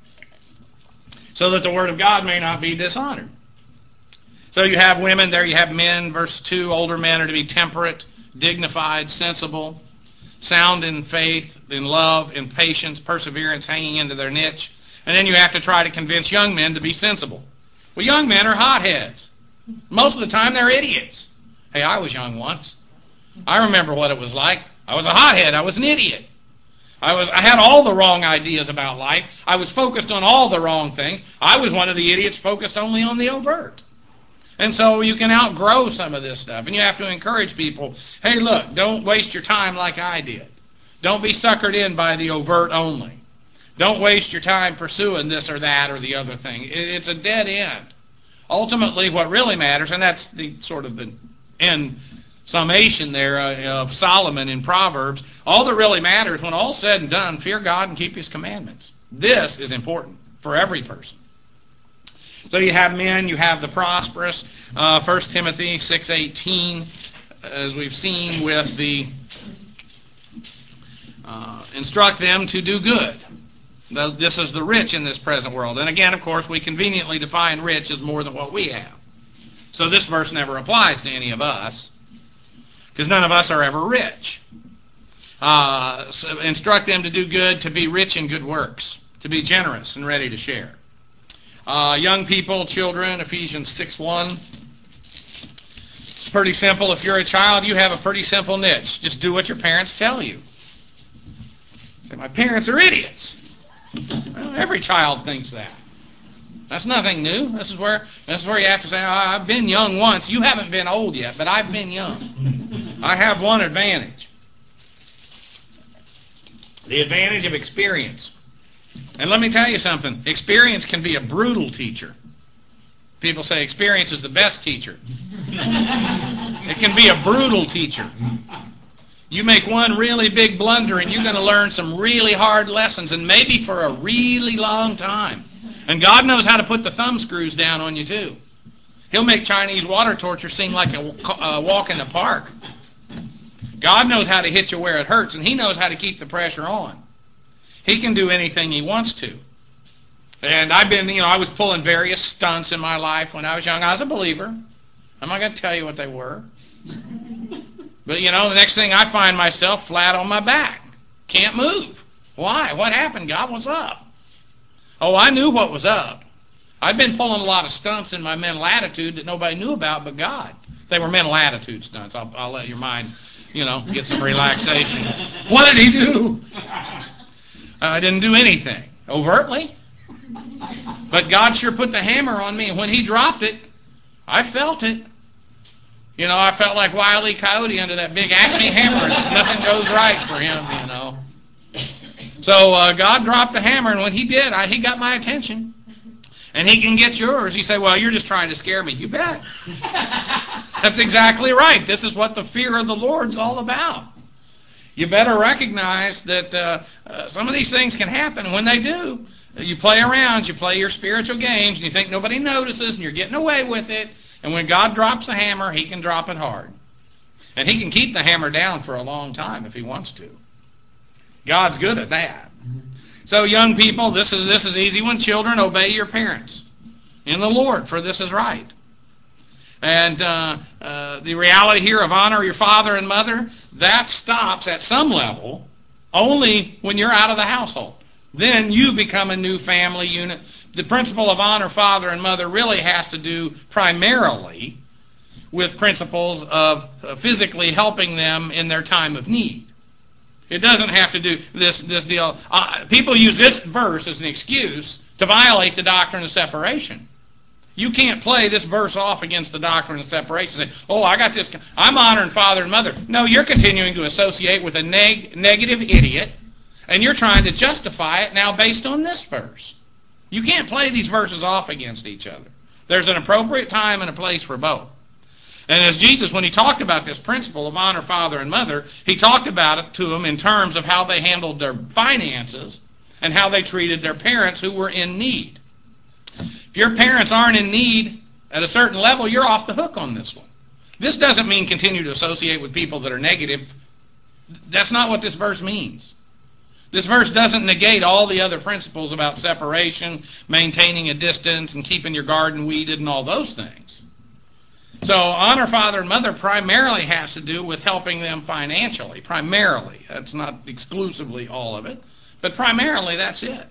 So that the word of God may not be dishonored. So you have women, there you have men. Verse two, older men are to be temperate, dignified, sensible, sound in faith, in love, in patience, perseverance, hanging into their niche. And then you have to try to convince young men to be sensible. Well, young men are hotheads. Most of the time they're idiots. Hey, I was young once. I remember what it was like. I was a hothead. I was an idiot. I was I had all the wrong ideas about life. I was focused on all the wrong things. I was one of the idiots focused only on the overt. And so you can outgrow some of this stuff. And you have to encourage people, hey, look, don't waste your time like I did. Don't be suckered in by the overt only. Don't waste your time pursuing this or that or the other thing. It's a dead end. Ultimately, what really matters, and that's the sort of the end summation there uh, of Solomon in Proverbs, all that really matters, when all's said and done, fear God and keep His commandments. This is important for every person. So you have men, you have the prosperous. Uh, First Timothy six eighteen, as we've seen with the uh, instruct them to do good. This is the rich in this present world. And again, of course, we conveniently define rich as more than what we have. So this verse never applies to any of us, because none of us are ever rich. Uh, so instruct them to do good, to be rich in good works, to be generous and ready to share. Uh, young people, children, Ephesians six one. It's pretty simple. If you're a child, you have a pretty simple niche. Just do what your parents tell you. Say, my parents are idiots. Well, every child thinks that. That's nothing new. This is where this is where you have to say, oh, I've been young once. You haven't been old yet, but I've been young. I have one advantage. The advantage of experience. And let me tell you something. Experience can be a brutal teacher. People say experience is the best teacher. It can be a brutal teacher. You make one really big blunder and you're going to learn some really hard lessons, and maybe for a really long time. And God knows how to put the thumb screws down on you too. He'll make Chinese water torture seem like a uh, walk in the park. God knows how to hit you where it hurts, and He knows how to keep the pressure on. He can do anything He wants to. And I've been, you know, I was pulling various stunts in my life when I was young. I was a believer. I'm not going to tell you what they were. But, you know, the next thing I find myself flat on my back. Can't move. Why? What happened, God? What's up? Oh, I knew what was up. I'd been pulling a lot of stunts in my mental attitude that nobody knew about but God. They were mental attitude stunts. I'll, I'll let your mind, you know, get some relaxation. What did He do? I didn't do anything overtly. But God sure put the hammer on me. And when He dropped it, I felt it. You know, I felt like Wile E. Coyote under that big Acme hammer. Nothing goes right for him, you know. So uh, God dropped the hammer, and when He did, I, He got my attention. And He can get yours. You say, well, you're just trying to scare me. You bet. That's exactly right. This is what the fear of the Lord's all about. You better recognize that uh, uh, some of these things can happen, and when they do, you play around, you play your spiritual games, and you think nobody notices, and you're getting away with it. And when God drops the hammer, He can drop it hard. And He can keep the hammer down for a long time if He wants to. God's good at that. So young people, this is this is easy one. Children, obey your parents in the Lord, for this is right. And uh, uh, the reality here of honor your father and mother, that stops at some level only when you're out of the household. Then you become a new family unit. The principle of honor father and mother really has to do primarily with principles of physically helping them in their time of need. It doesn't have to do this this deal. Uh, people use this verse as an excuse to violate the doctrine of separation. You can't play this verse off against the doctrine of separation and say, oh, I got this, I'm honoring father and mother. No, you're continuing to associate with a neg- negative idiot, and you're trying to justify it now based on this verse. You can't play these verses off against each other. There's an appropriate time and a place for both. And as Jesus, when He talked about this principle of honor father and mother, He talked about it to them in terms of how they handled their finances and how they treated their parents who were in need. If your parents aren't in need at a certain level, you're off the hook on this one. This doesn't mean continue to associate with people that are negative. That's not what this verse means. This verse doesn't negate all the other principles about separation, maintaining a distance, and keeping your garden weeded and all those things. So honor father and mother primarily has to do with helping them financially. Primarily. That's not exclusively all of it. But primarily that's it.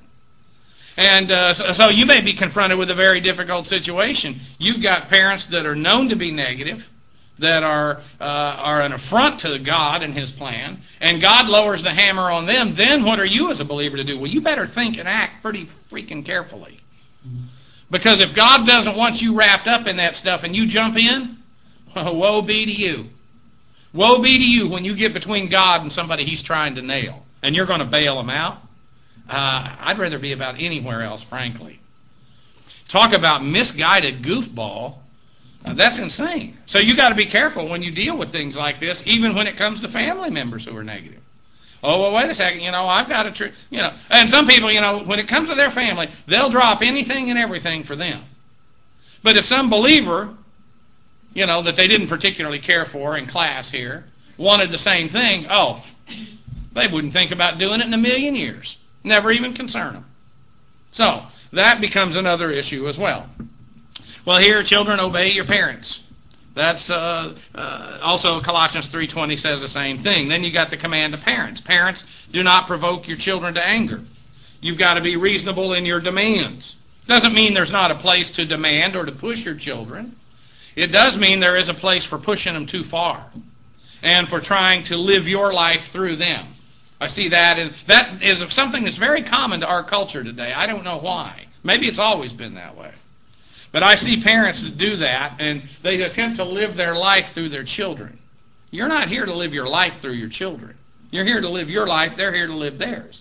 And uh, so, so you may be confronted with a very difficult situation. You've got parents that are known to be negative. that are uh, are an affront to God and His plan, and God lowers the hammer on them, then what are you as a believer to do? Well, you better think and act pretty freaking carefully. Because if God doesn't want you wrapped up in that stuff and you jump in, woe be to you. Woe be to you when you get between God and somebody He's trying to nail, and you're going to bail them out. Uh, I'd rather be about anywhere else, frankly. Talk about misguided goofball. Uh, that's insane. So you got to be careful when you deal with things like this, even when it comes to family members who are negative. Oh, well, wait a second, you know, I've got a, tr- you know, and some people, you know, when it comes to their family, they'll drop anything and everything for them. But if some believer, you know, that they didn't particularly care for in class here, wanted the same thing, oh, they wouldn't think about doing it in a million years. Never even concern them. So, that becomes another issue as well. Well, here, children, obey your parents. That's uh, uh, also Colossians three twenty says the same thing. Then you got the command of parents. Parents, do not provoke your children to anger. You've got to be reasonable in your demands. Doesn't mean there's not a place to demand or to push your children. It does mean there is a place for pushing them too far and for trying to live your life through them. I see that, and that is something that's very common to our culture today. I don't know why. Maybe it's always been that way. But I see parents that do that, and they attempt to live their life through their children. You're not here to live your life through your children. You're here to live your life. They're here to live theirs.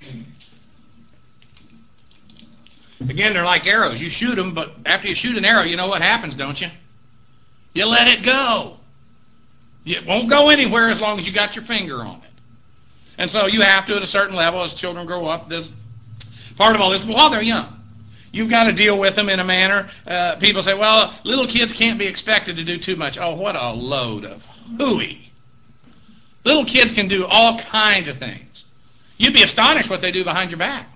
Again, they're like arrows. You shoot them, but after you shoot an arrow, you know what happens, don't you? You let it go. It won't go anywhere as long as you got your finger on it. And so you have to, at a certain level, as children grow up, this part of all this, while they're young, you've got to deal with them in a manner. Uh, people say, well, little kids can't be expected to do too much. Oh, what a load of hooey. Little kids can do all kinds of things. You'd be astonished what they do behind your back.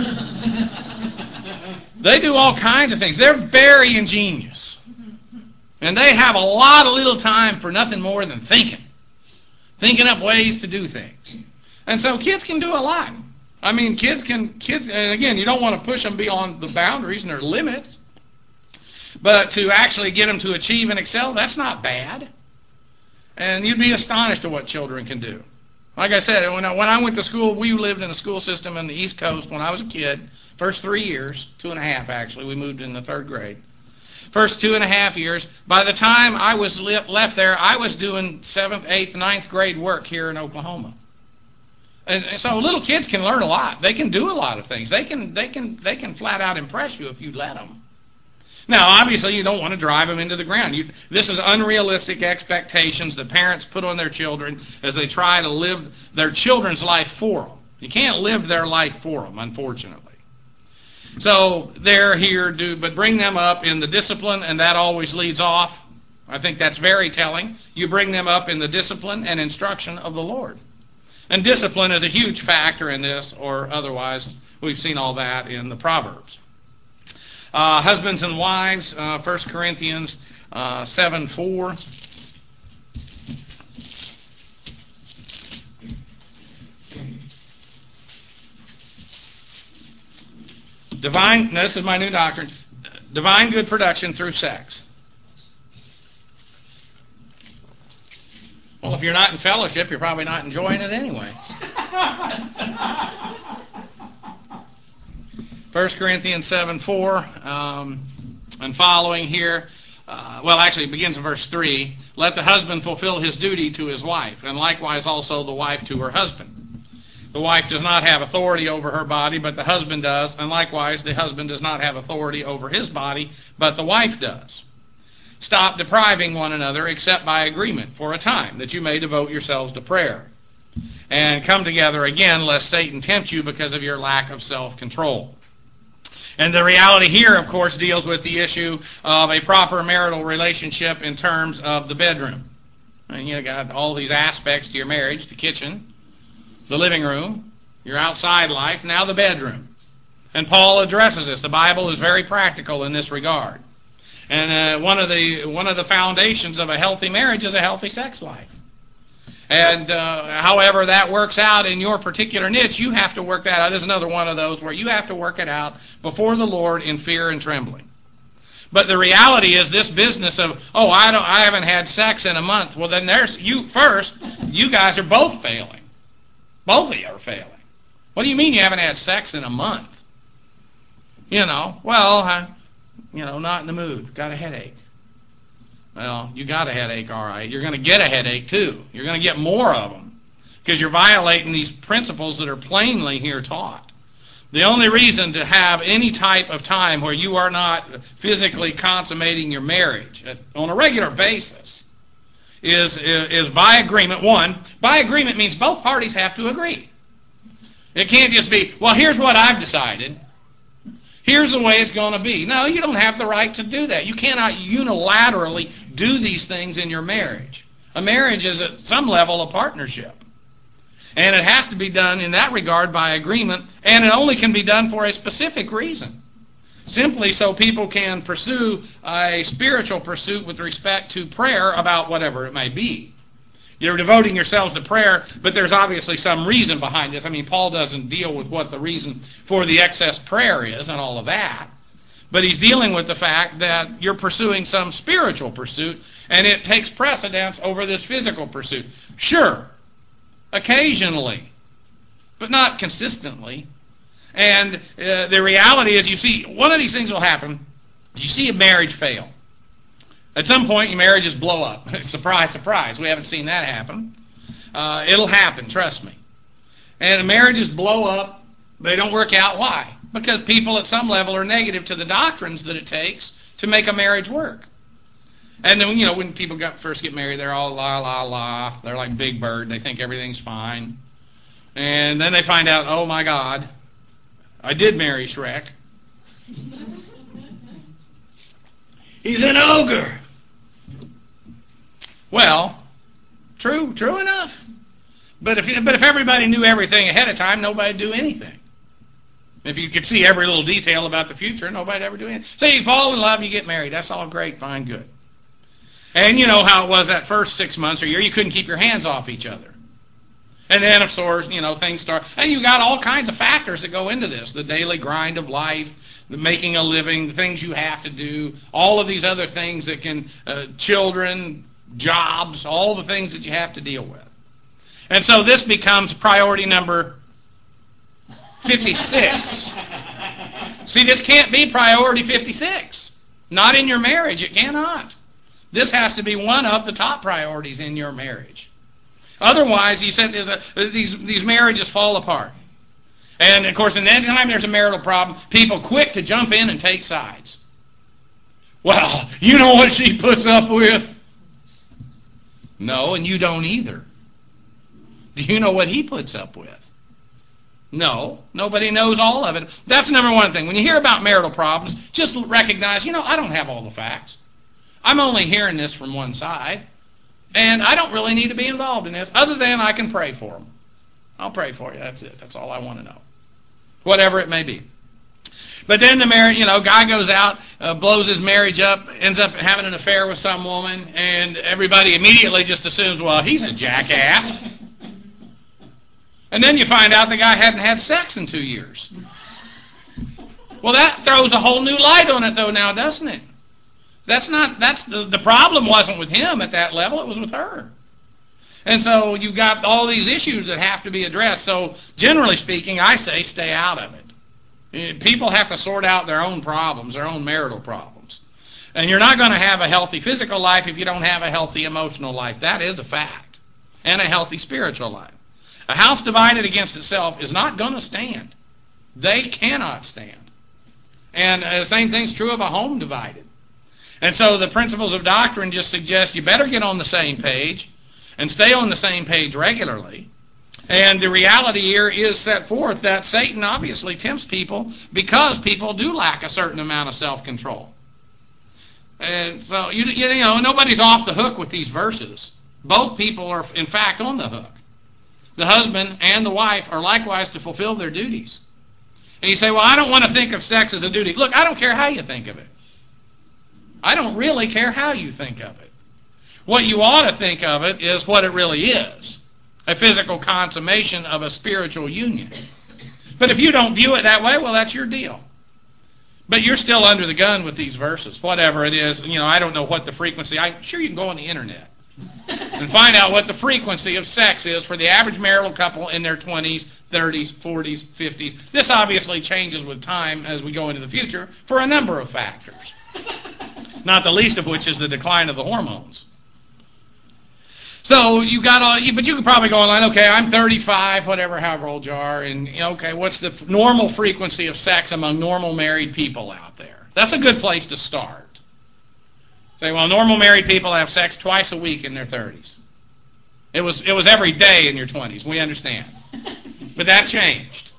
They do all kinds of things. They're very ingenious. And they have a lot of little time for nothing more than thinking. Thinking up ways to do things. And so kids can do a lot. I mean, kids can, kids, and again, you don't want to push them beyond the boundaries and their limits. But to actually get them to achieve and excel, that's not bad. And you'd be astonished at what children can do. Like I said, when I, when I went to school, we lived in a school system in the East Coast when I was a kid. First three years, two and a half actually, we moved in the third grade. First two and a half years, by the time I was left there, I was doing seventh, eighth, ninth grade work here in Oklahoma. And so little kids can learn a lot. They can do a lot of things. They can, they can, they can flat out impress you if you let them. Now, obviously, you don't want to drive them into the ground. You, this is unrealistic expectations that parents put on their children as they try to live their children's life for them. You can't live their life for them, unfortunately. So they're here to, but bring them up in the discipline, and that always leads off. I think that's very telling. You bring them up in the discipline and instruction of the Lord. And discipline is a huge factor in this, or otherwise we've seen all that in the Proverbs. Uh, husbands and wives, uh, First Corinthians uh, seven four. Divine, this is my new doctrine, divine good production through sex. Well, if you're not in fellowship, you're probably not enjoying it anyway. First Corinthians seven four um, and following here, uh, well, actually it begins in verse three. Let the husband fulfill his duty to his wife, and likewise also the wife to her husband. The wife does not have authority over her body, but the husband does, and likewise the husband does not have authority over his body, but the wife does. Stop depriving one another except by agreement for a time, that you may devote yourselves to prayer. And come together again, lest Satan tempt you because of your lack of self-control. And the reality here, of course, deals with the issue of a proper marital relationship in terms of the bedroom. And you got all these aspects to your marriage, the kitchen, the living room, your outside life, now the bedroom. And Paul addresses this. The Bible is very practical in this regard. And uh, one of the one of the foundations of a healthy marriage is a healthy sex life. And uh, however that works out in your particular niche, you have to work that out. This is another one of those where you have to work it out before the Lord in fear and trembling. But the reality is this business of, oh, I don't, I haven't had sex in a month. Well, then there's you first. You guys are both failing. Both of you are failing. What do you mean you haven't had sex in a month? You know, well, I, you know, not in the mood. Got a headache. Well, you got a headache, all right. You're going to get a headache too. You're going to get more of them because you're violating these principles that are plainly here taught. The only reason to have any type of time where you are not physically consummating your marriage on a regular basis is, is, is by agreement. One, by agreement means both parties have to agree. It can't just be, well, here's what I've decided. Here's the way it's going to be. No, you don't have the right to do that. You cannot unilaterally do these things in your marriage. A marriage is at some level a partnership. And it has to be done in that regard by agreement, and it only can be done for a specific reason. Simply so people can pursue a spiritual pursuit with respect to prayer about whatever it may be. You're devoting yourselves to prayer, but there's obviously some reason behind this. I mean, Paul doesn't deal with what the reason for the excess prayer is and all of that. But he's dealing with the fact that you're pursuing some spiritual pursuit, and it takes precedence over this physical pursuit. Sure. Occasionally, but not consistently. And uh, the reality is, you see, one of these things will happen. You see a marriage fail. At some point, your marriages blow up. Surprise, surprise. We haven't seen that happen. Uh, it'll happen, trust me. And marriages blow up. They don't work out. Why? Because people at some level are negative to the doctrines that it takes to make a marriage work. And then, you know, when people got, first get married, they're all la, la, la. They're like Big Bird. They think everything's fine. And then they find out, oh, my God, I did marry Shrek. He's an ogre. Well, true, true enough. But if, but if everybody knew everything ahead of time, nobody'd do anything. If you could see every little detail about the future, nobody'd ever do anything. So you fall in love, you get married. That's all great, fine, good. And you know how it was that first six months or year, you couldn't keep your hands off each other. And then, of course, you know, things start. And you got all kinds of factors that go into this. The daily grind of life, the making a living, the things you have to do, all of these other things that can, uh, children, jobs, all the things that you have to deal with. And so this becomes priority number fifty-six. See, this can't be priority fifty-six. Not in your marriage. It cannot. This has to be one of the top priorities in your marriage. Otherwise, he said there's a, these, these marriages fall apart. And, of course, any time there's a marital problem, people quick to jump in and take sides. Well, you know what she puts up with? No, and you don't either. Do you know what he puts up with? No, nobody knows all of it. That's the number one thing. When you hear about marital problems, just recognize, you know, I don't have all the facts. I'm only hearing this from one side, and I don't really need to be involved in this, other than I can pray for them. I'll pray for you. That's it. That's all I want to know. Whatever it may be. But then the marriage, you know, guy goes out, uh, blows his marriage up, ends up having an affair with some woman, and everybody immediately just assumes, well, he's a jackass. And then you find out the guy hadn't had sex in two years. Well, that throws a whole new light on it, though, now, doesn't it? That's not, that's the, the problem wasn't with him at that level, it was with her. And so you've got all these issues that have to be addressed. So generally speaking, I say stay out of it. People have to sort out their own problems, their own marital problems. And you're not going to have a healthy physical life if you don't have a healthy emotional life. That is a fact. And a healthy spiritual life. A house divided against itself is not going to stand. They cannot stand. And the same thing's true of a home divided. And so the principles of doctrine just suggest you better get on the same page and stay on the same page regularly. And the reality here is set forth that Satan obviously tempts people because people do lack a certain amount of self-control. And so, you, you know, nobody's off the hook with these verses. Both people are, in fact, on the hook. The husband and the wife are likewise to fulfill their duties. And you say, well, I don't want to think of sex as a duty. Look, I don't care how you think of it. I don't really care how you think of it. What you ought to think of it is what it really is. A physical consummation of a spiritual union. But if you don't view it that way, well, that's your deal. But you're still under the gun with these verses, whatever it is. You know, I don't know what the frequency. I'm sure you can go on the internet and find out what the frequency of sex is for the average marital couple in their twenties, thirties, forties, fifties. This obviously changes with time as we go into the future for a number of factors, not the least of which is the decline of the hormones. So you got all, but you could probably go online. Okay, I'm thirty-five, whatever, however old you are, and you know, okay, what's the normal frequency of sex among normal married people out there? That's a good place to start. Say, well, normal married people have sex twice a week in their thirties. It was it was every day in your twenties. We understand, but that changed.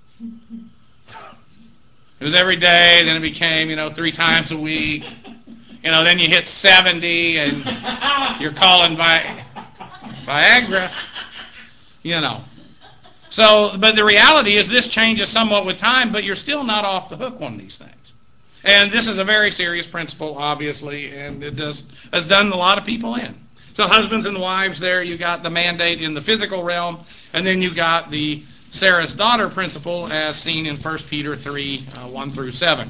It was every day. Then it became, you know, three times a week. You know, then you hit seventy, and you're calling by. Viagra, you know. So, but the reality is this changes somewhat with time, but you're still not off the hook on these things. And this is a very serious principle, obviously, and it does has done a lot of people in. So husbands and wives there, you got the mandate in the physical realm, and then you got the Sarah's daughter principle as seen in First Peter three, uh, one through seven.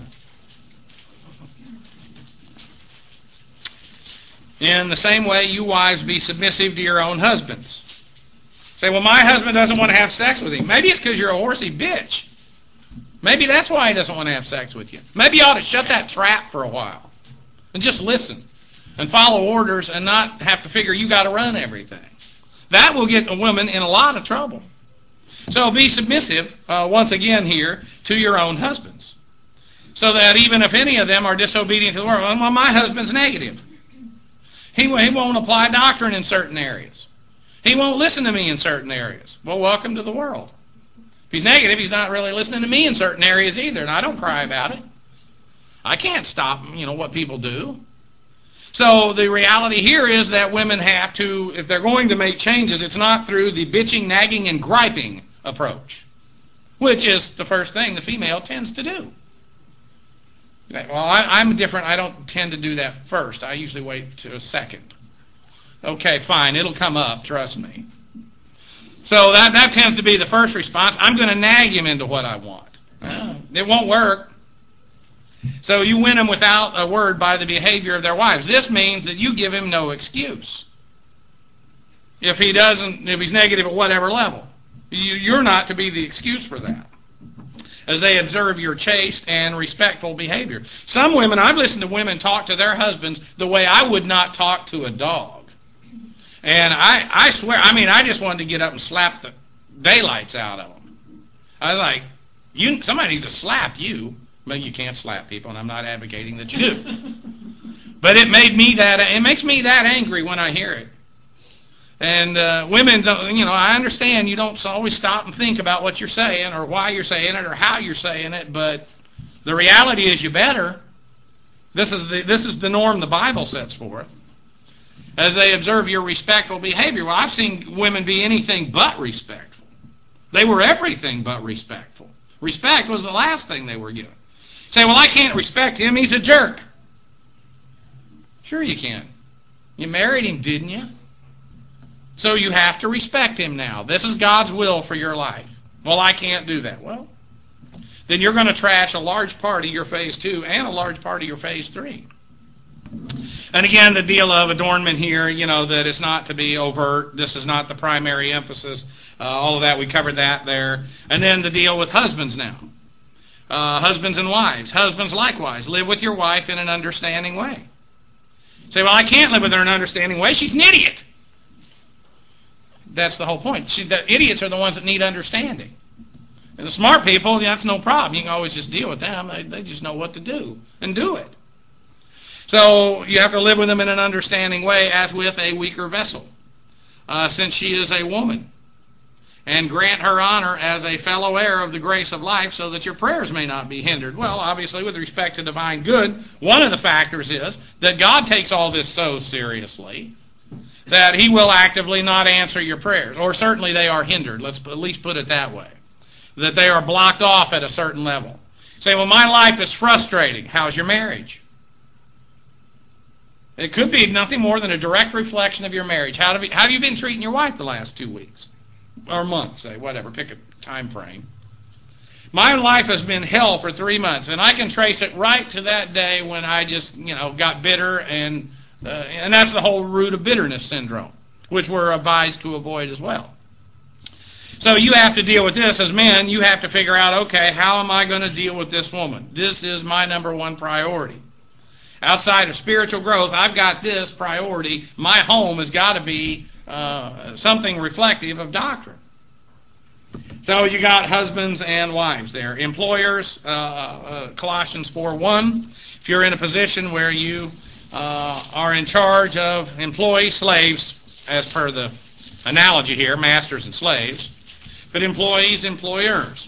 In the same way, you wives be submissive to your own husbands. Say, well, my husband doesn't want to have sex with him. Maybe it's because you're a horsey bitch. Maybe that's why he doesn't want to have sex with you. Maybe you ought to shut that trap for a while and just listen and follow orders and not have to figure you got to run everything. That will get a woman in a lot of trouble. So be submissive, uh, once again here, to your own husbands. So that even if any of them are disobedient to the word, well, my husband's negative. He, he won't apply doctrine in certain areas. He won't listen to me in certain areas. Well, welcome to the world. If he's negative, he's not really listening to me in certain areas either, and I don't cry about it. I can't stop, you know, what people do. So the reality here is that women have to, if they're going to make changes, it's not through the bitching, nagging, and griping approach, which is the first thing the female tends to do. Well, I, I'm different. I don't tend to do that first. I usually wait to a second. Okay, fine. It'll come up. Trust me. So that, that tends to be the first response. I'm going to nag him into what I want. Well, it won't work. So you win him without a word by the behavior of their wives. This means that you give him no excuse. If he doesn't, if he's negative at whatever level, you, you're not to be the excuse for that, as they observe your chaste and respectful behavior. Some women, I've listened to women talk to their husbands the way I would not talk to a dog. And I, I swear, I mean, I just wanted to get up and slap the daylights out of them. I was like, you, somebody needs to slap you. But you can't slap people, and I'm not advocating that you do. But it made me that, it makes me that angry when I hear it. And uh, women, don't, you know, I understand you don't always stop and think about what you're saying or why you're saying it or how you're saying it, but the reality is you better. This is the, this is the norm the Bible sets forth. As they observe your respectful behavior. Well, I've seen women be anything but respectful. They were everything but respectful. Respect was the last thing they were given. Say, well, I can't respect him. He's a jerk. Sure you can. You married him, didn't you? So you have to respect him now. This is God's will for your life. Well, I can't do that. Well, then you're going to trash a large part of your phase two and a large part of your phase three. And again, the deal of adornment here, you know, that it's not to be overt. This is not the primary emphasis. Uh, all of that, we covered that there. And then the deal with husbands now. Uh, husbands and wives. Husbands likewise. Live with your wife in an understanding way. Say, well, I can't live with her in an understanding way. She's an idiot. That's the whole point. She, the idiots are the ones that need understanding. And the smart people, that's no problem. You can always just deal with them. They, they just know what to do and do it. So you have to live with them in an understanding way as with a weaker vessel, uh, since she is a woman. And grant her honor as a fellow heir of the grace of life so that your prayers may not be hindered. Well, obviously, with respect to divine good, one of the factors is that God takes all this so seriously that he will actively not answer your prayers. Or certainly they are hindered. Let's at least put it that way. That they are blocked off at a certain level. Say, well, my life is frustrating. How's your marriage? It could be nothing more than a direct reflection of your marriage. How have you, how have you been treating your wife the last two weeks? Or month, say, whatever, pick a time frame. My life has been hell for three months, and I can trace it right to that day when I just, you know, got bitter, and uh, and that's the whole root of bitterness syndrome, which we're advised to avoid as well. So you have to deal with this as men. You have to figure out, okay, how am I going to deal with this woman? This is my number one priority. Outside of spiritual growth, I've got this priority. My home has got to be uh, something reflective of doctrine. So you got husbands and wives there. Employers, uh, uh, Colossians four one. If you're in a position where you uh, are in charge of employee slaves, as per the analogy here, masters and slaves, but employees, employers.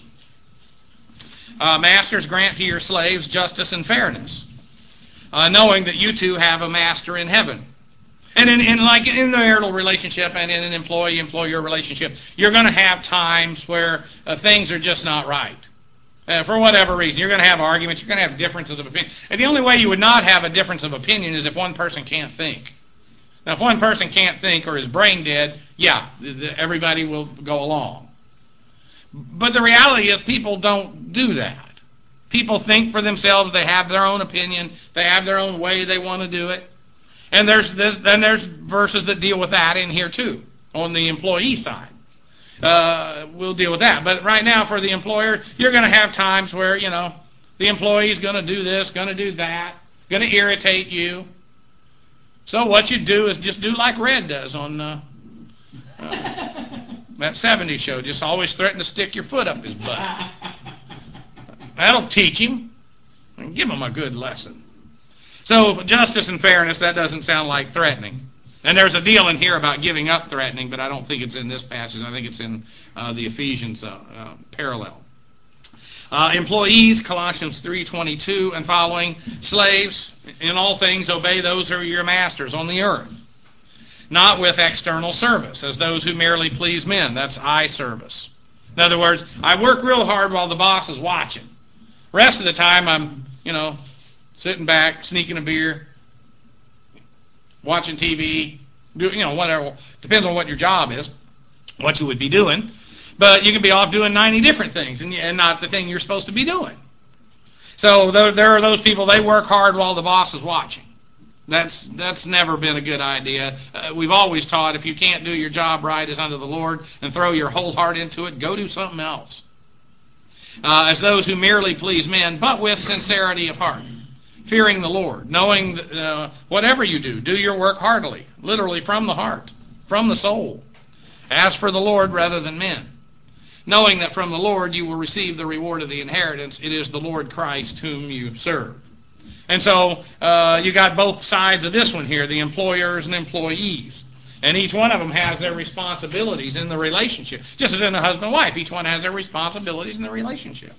Uh, masters, grant to your slaves justice and fairness, uh, knowing that you two have a master in heaven. And in, in like in the marital relationship and in an employee-employer relationship, you're going to have times where uh, things are just not right. Uh, for whatever reason, you're going to have arguments. You're going to have differences of opinion. And the only way you would not have a difference of opinion is if one person can't think. Now, if one person can't think or is brain dead, yeah, the, the, everybody will go along. But the reality is people don't do that. People think for themselves. They have their own opinion. They have their own way they want to do it. And there's this, then there's verses that deal with that in here too, on the employee side. Uh, we'll deal with that. But right now for the employer, you're going to have times where, you know, the employee's going to do this, going to do that, going to irritate you. So what you do is just do like Red does on uh, uh, that seventies show. Just always threaten to stick your foot up his butt. That'll teach him. Give him a good lesson. So justice and fairness, that doesn't sound like threatening. And there's a deal in here about giving up threatening, but I don't think it's in this passage. I think it's in uh, the Ephesians uh, uh, parallel. Uh, employees, Colossians three twenty-two and following. Slaves, in all things obey those who are your masters on the earth, not with external service, as those who merely please men. That's eye service. In other words, I work real hard while the boss is watching. Rest of the time I'm, you know, sitting back, sneaking a beer, watching T V, do, you know, whatever. Depends on what your job is, what you would be doing. But you can be off doing ninety different things and, and not the thing you're supposed to be doing. So there, there are those people, they work hard while the boss is watching. That's that's never been a good idea. Uh, we've always taught if you can't do your job right as unto the Lord and throw your whole heart into it, go do something else. Uh, as those who merely please men, but with sincerity of heart, fearing the Lord, knowing that, uh, whatever you do, do your work heartily, literally from the heart, from the soul, as for the Lord rather than men, knowing that from the Lord you will receive the reward of the inheritance. It is the Lord Christ whom you serve. And so uh, you got both sides of this one here, the employers and employees. And each one of them has their responsibilities in the relationship. Just as in a husband and wife, each one has their responsibilities in the relationship.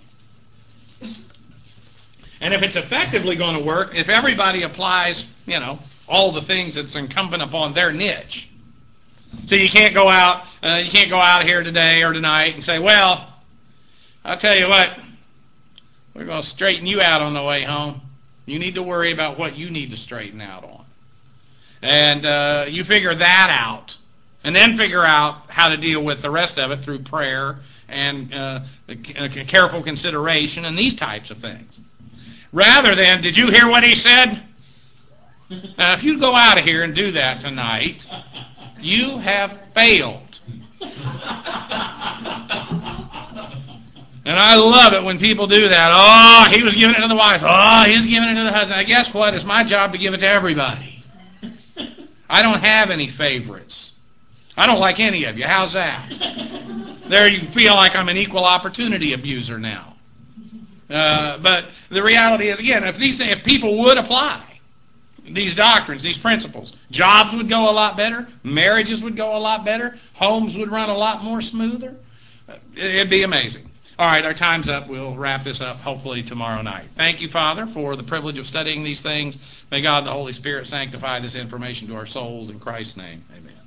And if it's effectively going to work, if everybody applies, you know, all the things that's incumbent upon their niche. So you can't go out, uh, you can't go out here today or tonight and say, well, I'll tell you what, we're going to straighten you out on the way home. You need to worry about what you need to straighten out on. And uh, you figure that out, and then figure out how to deal with the rest of it through prayer and uh, careful consideration and these types of things. Rather than, did you hear what he said? Now, if you go out of here and do that tonight, you have failed. And I love it when people do that. Oh, he was giving it to the wife. Oh, he's giving it to the husband. I guess what? It's my job to give it to everybody. I don't have any favorites. I don't like any of you. How's that? There you feel like I'm an equal opportunity abuser now. Uh, but the reality is, again, if these if people would apply these doctrines, these principles, jobs would go a lot better, marriages would go a lot better, homes would run a lot more smoother. It'd be amazing. All right, our time's up. We'll wrap this up hopefully tomorrow night. Thank you, Father, for the privilege of studying these things. May God and the Holy Spirit sanctify this information to our souls. In Christ's name, amen.